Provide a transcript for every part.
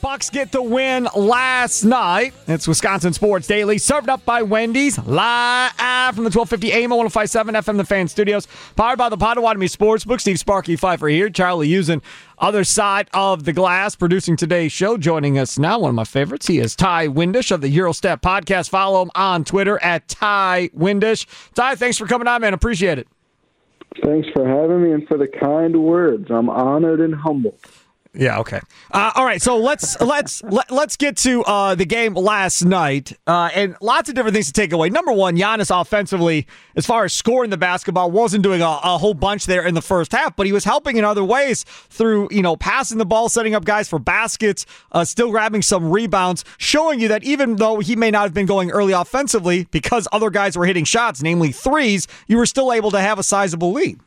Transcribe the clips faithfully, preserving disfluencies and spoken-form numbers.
Bucks get the win last night. It's Wisconsin Sports Daily, served up by Wendy's, live from the twelve fifty A M one oh five point seven F M The Fan Studios, powered by the Potawatomi Sportsbook. Steve Sparky Pfeiffer here, Charlie using other side of the glass, producing today's show. Joining us now, one of my favorites, he is Ty Windish of the Eurostep Podcast. Follow him on Twitter at Ty Windish. Ty, thanks for coming on, man. Appreciate it. Thanks for having me and for the kind words. I'm honored and humbled. Yeah. Okay. Uh, all right. So let's let's let, let's get to uh, the game last night, uh, and lots of different things to take away. Number one, Giannis offensively, as far as scoring the basketball, wasn't doing a, a whole bunch there in the first half, but he was helping in other ways through you know passing the ball, setting up guys for baskets, uh, still grabbing some rebounds, showing you that even though he may not have been going early offensively because other guys were hitting shots, namely threes, you were still able to have a sizable lead.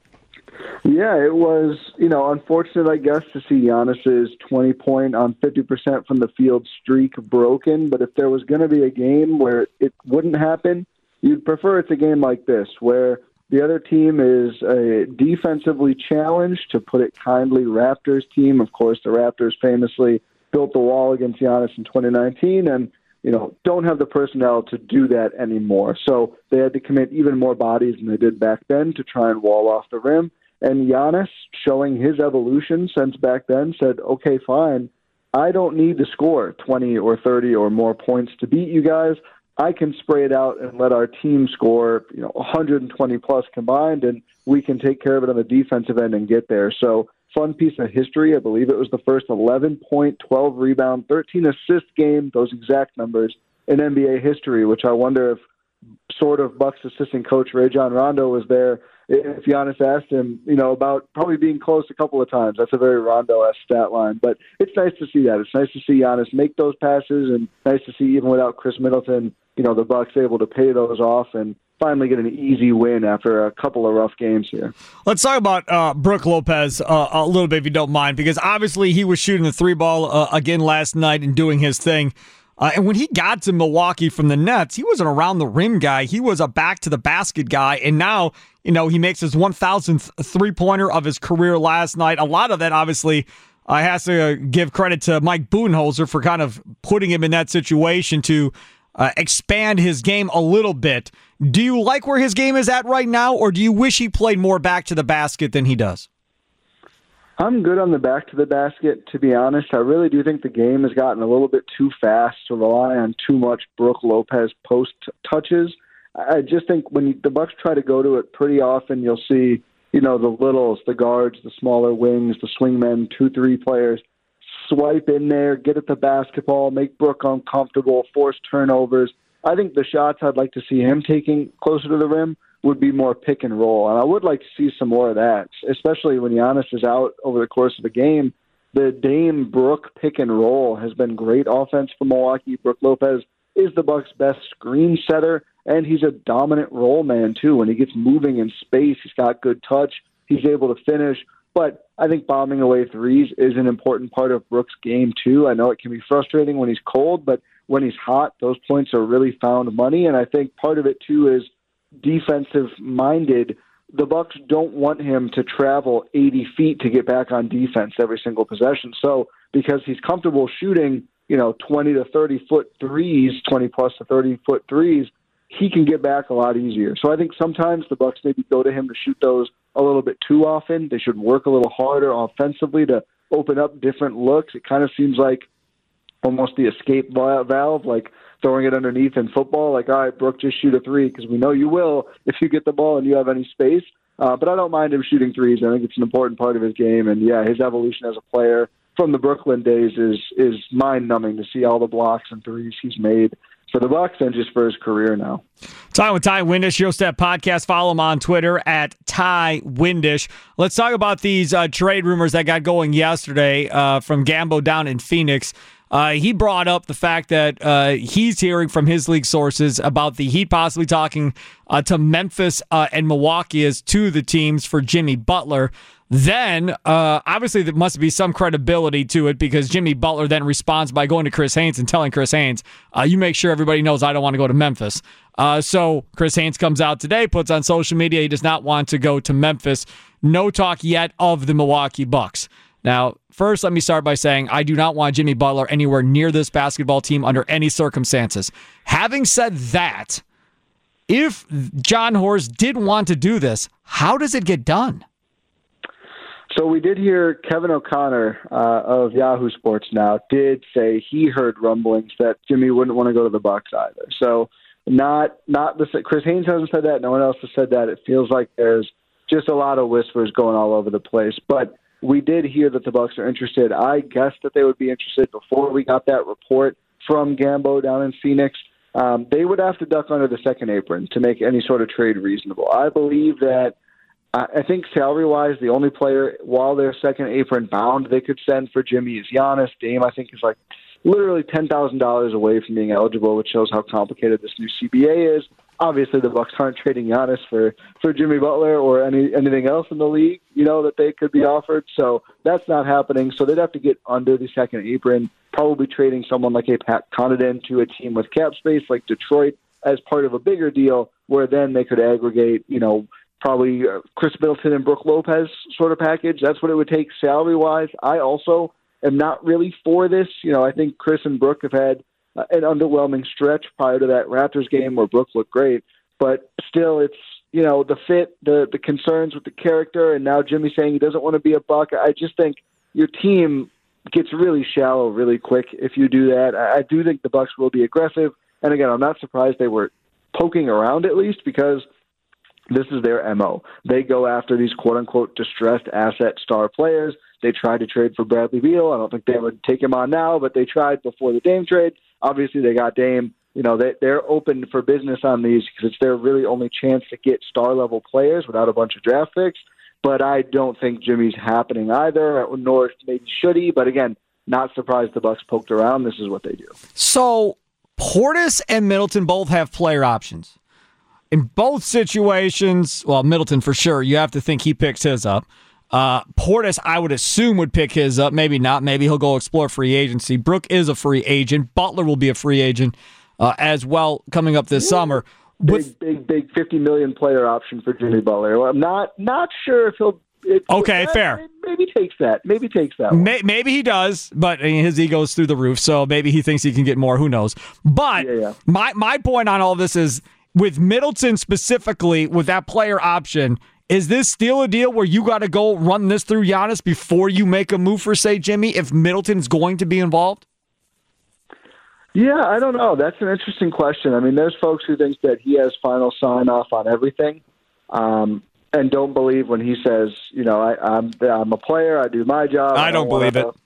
Yeah, it was, you know, unfortunate, I guess, to see Giannis's twenty-point on fifty percent from the field streak broken. But if there was going to be a game where it wouldn't happen, you'd prefer it's a game like this, where the other team is a defensively challenged, to put it kindly, Raptors team. Of course, the Raptors famously built the wall against Giannis in twenty nineteen and, you know, don't have the personnel to do that anymore. So they had to commit even more bodies than they did back then to try and wall off the rim. And Giannis, showing his evolution since back then, said, okay, fine, I don't need to score twenty or thirty or more points to beat you guys. I can spray it out and let our team score, you know, one hundred twenty plus combined, and we can take care of it on the defensive end and get there. So fun piece of history. I believe it was the first eleven point, twelve rebound, thirteen assist game, those exact numbers, in N B A history, which I wonder if sort of Bucks assistant coach Rajon Rondo was there, if Giannis asked him, you know, about probably being close a couple of times. That's a very Rondo-esque stat line. But it's nice to see that. It's nice to see Giannis make those passes, and nice to see, even without Chris Middleton, you know, the Bucks able to pay those off and finally get an easy win after a couple of rough games here. Let's talk about uh, Brook Lopez uh, a little bit, if you don't mind, because obviously he was shooting the three ball uh, again last night and doing his thing. Uh, and when he got to Milwaukee from the Nets, he wasn't around the rim guy. He was a back-to-the-basket guy. And now, you know, he makes his one thousandth three-pointer of his career last night. A lot of that, obviously, uh, has to give credit to Mike Budenholzer for kind of putting him in that situation to uh, expand his game a little bit. Do you like where his game is at right now, or do you wish he played more back-to-the-basket than he does? I'm good on the back to the basket, to be honest. I really do think the game has gotten a little bit too fast to rely on too much Brook Lopez post touches. I just think when you, the Bucks try to go to it pretty often, you'll see, you know, the littles, the guards, the smaller wings, the swingmen, two, three players swipe in there, get at the basketball, make Brook uncomfortable, force turnovers. I think the shots I'd like to see him taking closer to the rim would be more pick and roll. And I would like to see some more of that, especially when Giannis is out over the course of the game. The Dame Brook pick and roll has been great offense for Milwaukee. Brook Lopez is the Bucks' best screen setter, and he's a dominant roll man, too. When he gets moving in space, he's got good touch. He's able to finish. But I think bombing away threes is an important part of Brook's game, too. I know it can be frustrating when he's cold, but when he's hot, those points are really found money. And I think part of it, too, is defensive-minded. The Bucks don't want him to travel eighty feet to get back on defense every single possession. So because he's comfortable shooting, you know, twenty to thirty foot threes, twenty plus to thirty foot threes, he can get back a lot easier. So I think sometimes the Bucks maybe go to him to shoot those a little bit too often. They should work a little harder offensively to open up different looks. It kind of seems like almost the escape valve, like throwing it underneath in football. Like, all right, Brook, just shoot a three, because we know you will if you get the ball and you have any space. Uh, but I don't mind him shooting threes. I think it's an important part of his game. And, yeah, his evolution as a player from the Brooklyn days is is mind-numbing to see all the blocks and threes he's made for the Bucks and just for his career now. Time with Ty Windish, Eurostep Podcast. Follow him on Twitter at Ty Windish. Let's talk about these uh, trade rumors that got going yesterday uh, from Gambo down in Phoenix. Uh, he brought up the fact that uh, he's hearing from his league sources about the Heat possibly talking uh, to Memphis uh, and Milwaukee as two of the teams for Jimmy Butler. Then, uh, obviously, there must be some credibility to it, because Jimmy Butler then responds by going to Chris Haynes and telling Chris Haynes, uh, you make sure everybody knows I don't want to go to Memphis. Uh, so Chris Haynes comes out today, puts on social media he does not want to go to Memphis. No talk yet of the Milwaukee Bucks. Now, first, let me start by saying I do not want Jimmy Butler anywhere near this basketball team under any circumstances. Having said that, if Jon Horst did want to do this, how does it get done? So we did hear Kevin O'Connor uh, of Yahoo Sports Now did say he heard rumblings that Jimmy wouldn't want to go to the Bucks either. So not not the Chris Haynes hasn't said that. No one else has said that. It feels like there's just a lot of whispers going all over the place. But we did hear that the Bucks are interested. I guessed that they would be interested before we got that report from Gambo down in Phoenix. Um, they would have to duck under the second apron to make any sort of trade reasonable. I believe that I think salary-wise, the only player, while they're second apron bound, they could send for Jimmy is Giannis. Dame, I think, is like literally ten thousand dollars away from being eligible, which shows how complicated this new C B A is. Obviously, the Bucks aren't trading Giannis for, for Jimmy Butler or any anything else in the league, you know, that they could be offered. So that's not happening. So they'd have to get under the second apron, probably trading someone like a Pat Connaughton to a team with cap space like Detroit as part of a bigger deal, where then they could aggregate, you know, probably uh, Chris Middleton and Brook Lopez sort of package. That's what it would take salary-wise. I also am not really for this. You know, I think Chris and Brook have had uh, an underwhelming stretch prior to that Raptors game where Brook looked great. But still, it's, you know, the fit, the, the concerns with the character, and now Jimmy saying he doesn't want to be a Buck. I just think your team gets really shallow really quick if you do that. I, I do think the Bucks will be aggressive. And again, I'm not surprised they were poking around at least, because this is their M O. They go after these quote-unquote distressed asset star players. They tried to trade for Bradley Beal. I don't think they would take him on now, but they tried before the Dame trade. Obviously, they got Dame. You know, they, they're open for business on these because it's their really only chance to get star-level players without a bunch of draft picks. But I don't think Jimmy's happening either, nor maybe should he. But again, not surprised the Bucks poked around. This is what they do. So Portis and Middleton both have player options. In both situations, well, Middleton for sure, you have to think he picks his up. Uh, Portis, I would assume, would pick his up. Maybe not. Maybe he'll go explore free agency. Brook is a free agent. Butler will be a free agent uh, as well coming up this yeah. summer. Big, With, big, big fifty million dollars player option for Jimmy Butler. Well, I'm not not sure if he'll... It, okay, it, fair. Maybe takes that. Maybe takes that one. May, maybe he does, but I mean, his ego's through the roof, so maybe he thinks he can get more. Who knows? But yeah, yeah. my my point on all this is, with Middleton specifically, with that player option, is this still a deal where you got to go run this through Giannis before you make a move for, say, Jimmy, if Middleton's going to be involved? Yeah, I don't know. That's an interesting question. I mean, there's folks who think that he has final sign-off on everything um, and don't believe when he says, you know, I, I'm, I'm a player, I do my job. I, I don't, don't believe wanna, it.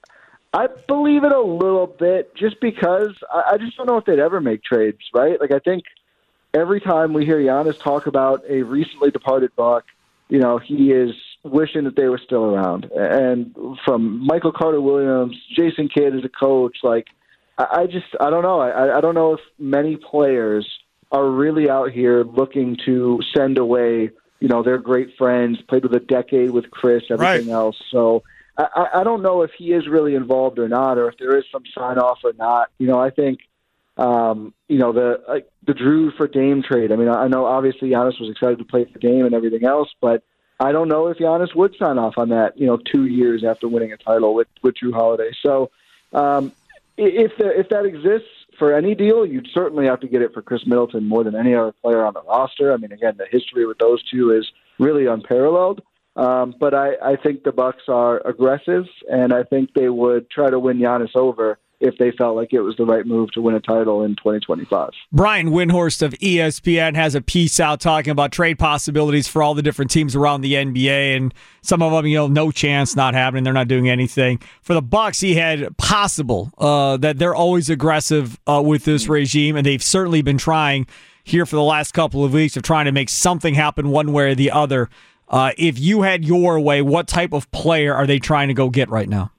I believe it a little bit just because I, I just don't know if they'd ever make trades, right? Like, I think every time we hear Giannis talk about a recently departed Buck, you know, he is wishing that they were still around. And from Michael Carter-Williams, Jason Kidd as a coach, like, I, I just, I don't know. I, I don't know if many players are really out here looking to send away, you know, their great friends, played with a decade with Chris, everything right. else. So I, I don't know if he is really involved or not, or if there is some sign-off or not. You know, I think, Um, you know, the uh, the Drew for Dame trade. I mean, I know obviously Giannis was excited to play for Dame and everything else, but I don't know if Giannis would sign off on that, you know, two years after winning a title with, with Drew Holiday. So um, if the, if that exists for any deal, you'd certainly have to get it for Chris Middleton more than any other player on the roster. I mean, again, the history with those two is really unparalleled. Um, but I, I think the Bucks are aggressive, and I think they would try to win Giannis over if they felt like it was the right move to win a title in twenty twenty-five. Brian Windhorst of E S P N has a piece out talking about trade possibilities for all the different teams around the N B A, and some of them, you know, no chance, not happening, they're not doing anything. For the Bucks, he had possible, uh, that they're always aggressive uh, with this regime, and they've certainly been trying here for the last couple of weeks of trying to make something happen one way or the other. Uh, if you had your way, what type of player are they trying to go get right now?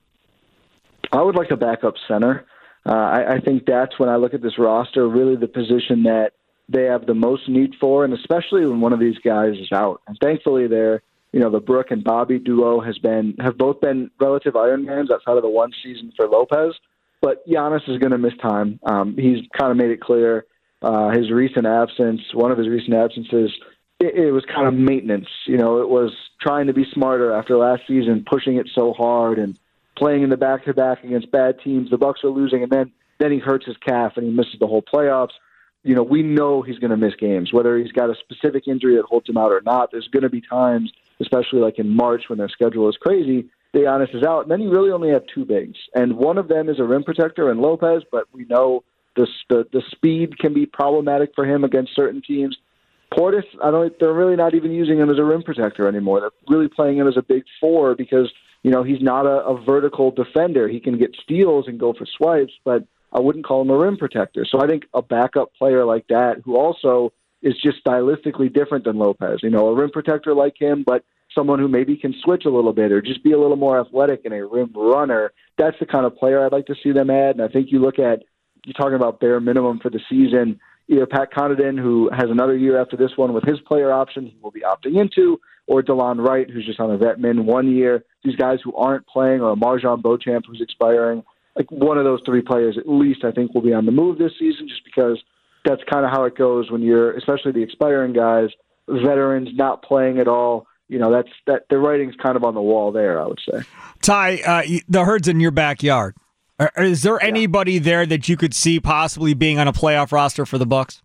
I would like a backup center. Uh, I, I think that's when I look at this roster, really the position that they have the most need for, and especially when one of these guys is out. And thankfully, they're, you know, the Brook and Bobby duo has been have both been relative Ironmans outside of the one season for Lopez. But Giannis is going to miss time. Um, he's kind of made it clear uh, his recent absence, one of his recent absences, it, it was kind of maintenance. You know, it was trying to be smarter after last season, pushing it so hard and playing in the back-to-back against bad teams. The Bucs are losing, and then, then he hurts his calf and he misses the whole playoffs. You know, we know he's going to miss games, whether he's got a specific injury that holds him out or not. There's going to be times, especially like in March when their schedule is crazy, Giannis is out. And then you really only have two bigs. And one of them is a rim protector in Lopez, but we know the, the, the speed can be problematic for him against certain teams. Portis, I don't. They're really not even using him as a rim protector anymore. They're really playing him as a big four because, you know, he's not a, a vertical defender. He can get steals and go for swipes, but I wouldn't call him a rim protector. So I think a backup player like that, who also is just stylistically different than Lopez, you know, a rim protector like him, but someone who maybe can switch a little bit or just be a little more athletic and a rim runner, that's the kind of player I'd like to see them add. And I think you look at, you're talking about bare minimum for the season, either Pat Connaughton, who has another year after this one with his player option he will be opting into, or DeLon Wright, who's just on a vet min one year. These guys who aren't playing, or Marjon Beauchamp, who's expiring. Like one of those three players at least I think will be on the move this season, just because that's kind of how it goes when you're, especially the expiring guys, veterans not playing at all. You know, that's that the writing's kind of on the wall there, I would say. Ty, uh, the herd's in your backyard. Is there anybody yeah. there that you could see possibly being on a playoff roster for the Bucs?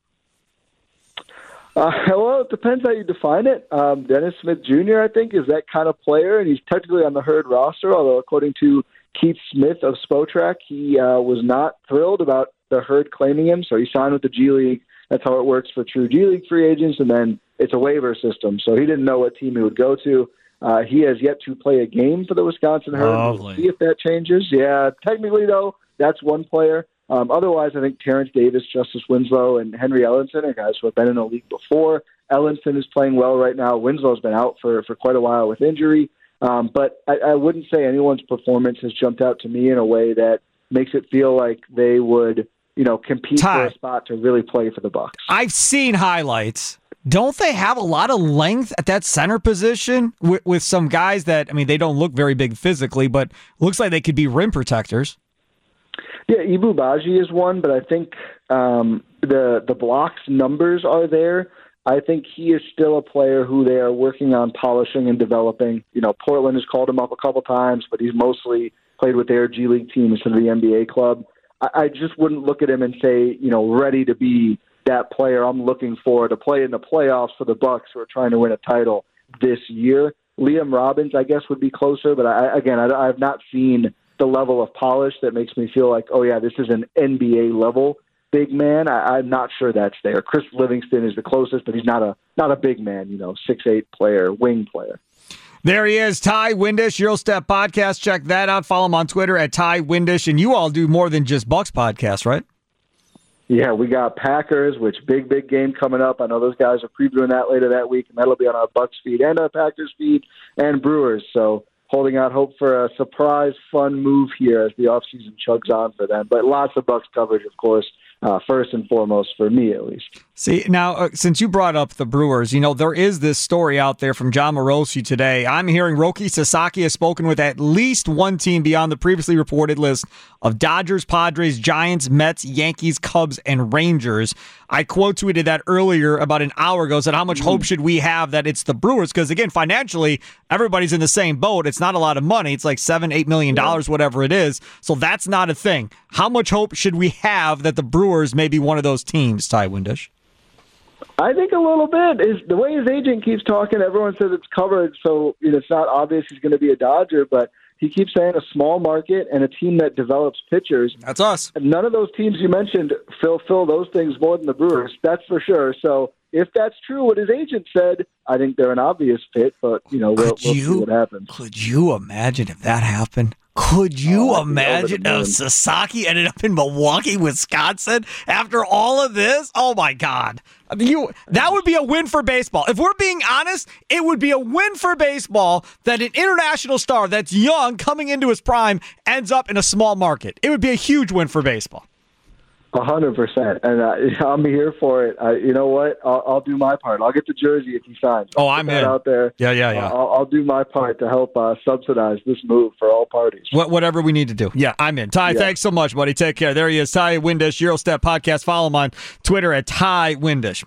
Uh, well, it depends how you define it. Um, Dennis Smith Junior, I think, is that kind of player, and he's technically on the herd roster, although according to Keith Smith of Spotrac, he uh, was not thrilled about the herd claiming him, so he signed with the G League. That's how it works for true G League free agents, and then it's a waiver system, so he didn't know what team he would go to. Uh, he has yet to play a game for the Wisconsin Herd. Lovely. We'll see if that changes. Yeah, technically, though, that's one player. Um, otherwise, I think Terrence Davis, Justice Winslow, and Henry Ellenson are guys who have been in the league before. Ellenson is playing well right now. Winslow's been out for, for quite a while with injury. Um, but I, I wouldn't say anyone's performance has jumped out to me in a way that makes it feel like they would, you know, compete Ty, for a spot to really play for the Bucs. I've seen highlights. Don't they have a lot of length at that center position with, with some guys that, I mean, they don't look very big physically, but looks like they could be rim protectors. Yeah, Ibu Baji is one, but I think um, the the blocks numbers are there. I think he is still a player who they are working on polishing and developing. You know, Portland has called him up a couple times, but he's mostly played with their G League team instead of the N B A club. I, I just wouldn't look at him and say, you know, ready to be that player I'm looking for to play in the playoffs for the Bucs who are trying to win a title this year. Liam Robbins, I guess, would be closer, but I, again, I, I have not seen the level of polish that makes me feel like, oh yeah, this is an N B A level big man. I, I'm not sure that's there. Chris Livingston is the closest, but he's not a not a big man, you know, six eight player, wing player. There he is, Ty Windish, Eurostep Podcast. Check that out. Follow him on Twitter at Ty Windish. And you all do more than just Bucs podcasts, right? Yeah, we got Packers, which big, big game coming up. I know those guys are previewing that later that week, and that'll be on our Bucs feed and our Packers feed and Brewers. So holding out hope for a surprise, fun move here as the offseason chugs on for them. But lots of Bucs coverage, of course, uh, first and foremost for me at least. See, now, uh, since you brought up the Brewers, you know, there is this story out there from John Morosi today. I'm hearing Roki Sasaki has spoken with at least one team beyond the previously reported list of Dodgers, Padres, Giants, Mets, Yankees, Cubs, and Rangers. I quote tweeted that earlier about an hour ago, said how much mm. hope should we have that it's the Brewers? Because, again, financially, everybody's in the same boat. It's not a lot of money. It's like seven, eight million dollars, yeah. whatever it is. So that's not a thing. How much hope should we have that the Brewers may be one of those teams, Ty Windish? I think a little bit. Is the way his agent keeps talking, everyone says it's covered, so you know, it's not obvious he's going to be a Dodger, but he keeps saying a small market and a team that develops pitchers. That's us. And none of those teams you mentioned fill, fill those things more than the Brewers. That's for sure. So if that's true, what his agent said, I think they're an obvious fit, but you know, we'll, we'll you, see what happens. Could you imagine if that happened? Could you oh, imagine if Sasaki ended up in Milwaukee, Wisconsin after all of this? Oh, my God. I mean, you, that would be a win for baseball. If we're being honest, it would be a win for baseball that an international star that's young, coming into his prime, ends up in a small market. It would be a huge win for baseball. A hundred percent, and uh, I'm here for it. Uh, you know what? I'll, I'll do my part. I'll get the jersey if he signs. Oh, I'm in. Out there. Yeah, yeah, yeah. I'll, I'll do my part to help uh, subsidize this move for all parties. What, whatever we need to do. Yeah, I'm in. Ty, yeah. Thanks so much, buddy. Take care. There he is, Ty Windish, Eurostep Podcast. Follow him on Twitter at Ty Windish.